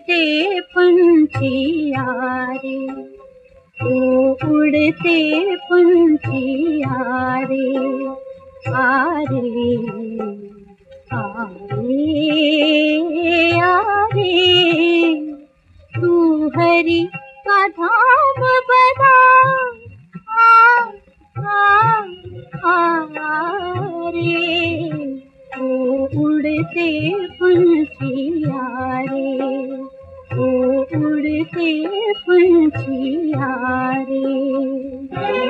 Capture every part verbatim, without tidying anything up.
उड़ते पंछिया रे, ओ उड़ते पंछिया रे, आरे आरे आरे, तू हरि का धाम बता, आ आ आ रे, ओ उड़ते पंछिया रे, ओ उड़ते पंछिया रे।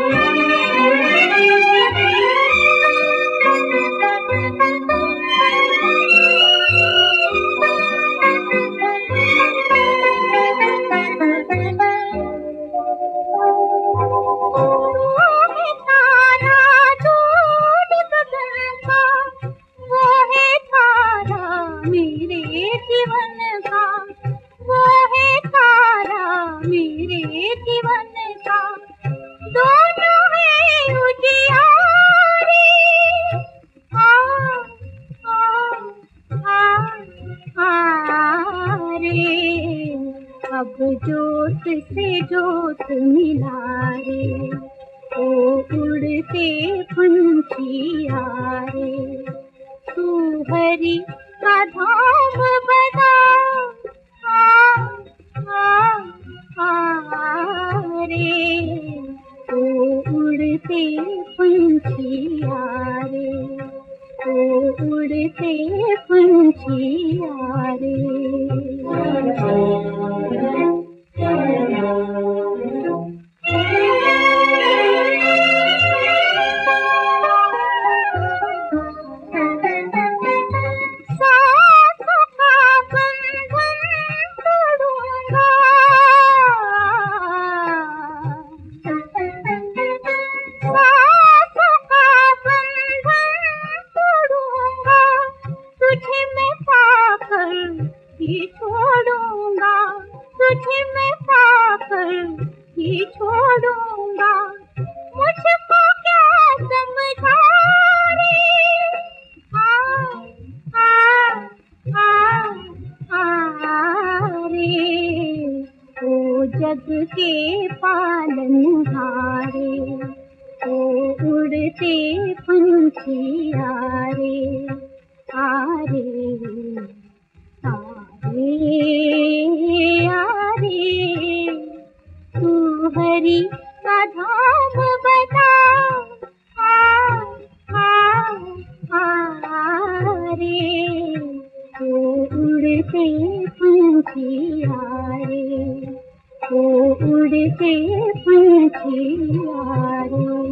अब जोत से जोत मिला रे, ओ उड़ते पंछिया रे, तू हरि का धाम बता, आ आ आ रे, ओ उड़ते पंछिया रे, ओ उड़ते पंछिया रे। ही छोड़ूंगा, तुझे मैं पाकर ही छोड़ूंगा, मुझको क्या समझा रे, आ आ आ आ रे, ओ जग के पालनहारे, ओ उड़ते पंछिया रे, आरे आरे आरे, तू हरि का धाम बता, आ आ आ रे, ओ उड़ते पंछिया रे, ओ उड़ते पंछिया रे।